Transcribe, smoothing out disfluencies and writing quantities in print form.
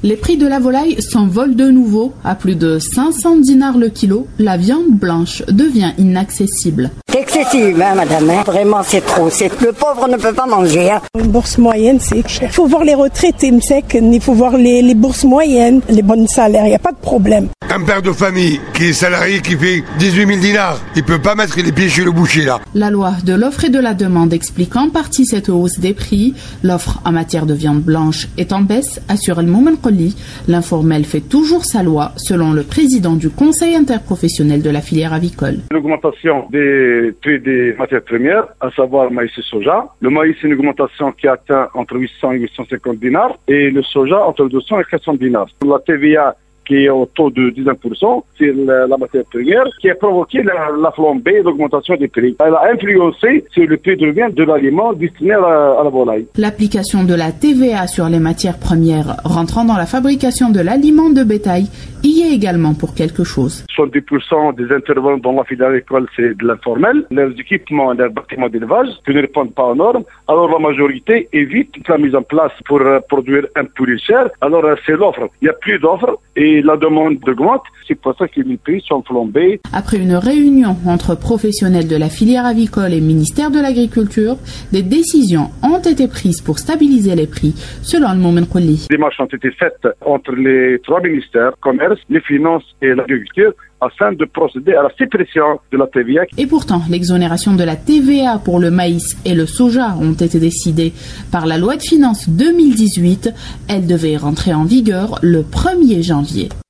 Les prix de la volaille s'envolent de nouveau. À plus de 500 dinars le kilo, la viande blanche devient inaccessible. C'est excessif, madame. Vraiment, c'est trop. Le pauvre ne peut pas manger. Une bourse moyenne, c'est cher. Il faut voir les retraités, il faut voir les bourses moyennes, les bons salaires, il n'y a pas de problème. Un père de famille qui est salarié, qui fait 18 000 dinars, il ne peut pas mettre les pieds chez le boucher, là. La loi de l'offre et de la demande explique en partie cette hausse des prix. L'offre en matière de viande blanche est en baisse, assure El Moumen Qoli. L'informel fait toujours sa loi, selon le président du Conseil interprofessionnel de la filière avicole. L'augmentation des prix des matières premières, à savoir maïs et soja. Le maïs, c'est une augmentation qui atteint entre 800 et 850 dinars et le soja entre 200 et 400 dinars. La TVA qui est au taux de 19%, c'est la matière première qui a provoqué la flambée et l'augmentation des prix. Elle a influencé sur le prix de revient de l'aliment destiné à la volaille. L'application de la TVA sur les matières premières rentrant dans la fabrication de l'aliment de bétail y est également pour quelque chose. 70% des intervenants dans la filière agricole, c'est de l'informel. Leurs équipements, leurs bâtiments d'élevage qui ne répondent pas aux normes. Alors la majorité évite la mise en place pour produire un poulet cher. Alors c'est l'offre. Il n'y a plus d'offre et la demande augmente. C'est pour ça que les prix sont flambés. Après une réunion entre professionnels de la filière avicole et ministère de l'Agriculture, des décisions ont été prises pour stabiliser les prix, selon le Moumen Qoli. Des démarches ont été faites entre les trois ministères, commerce, les finances et l'agriculture, afin de procéder à la suppression de la TVA. Et pourtant, l'exonération de la TVA pour le maïs et le soja ont été décidées par la loi de finances 2018. Elle devait rentrer en vigueur le 1er janvier.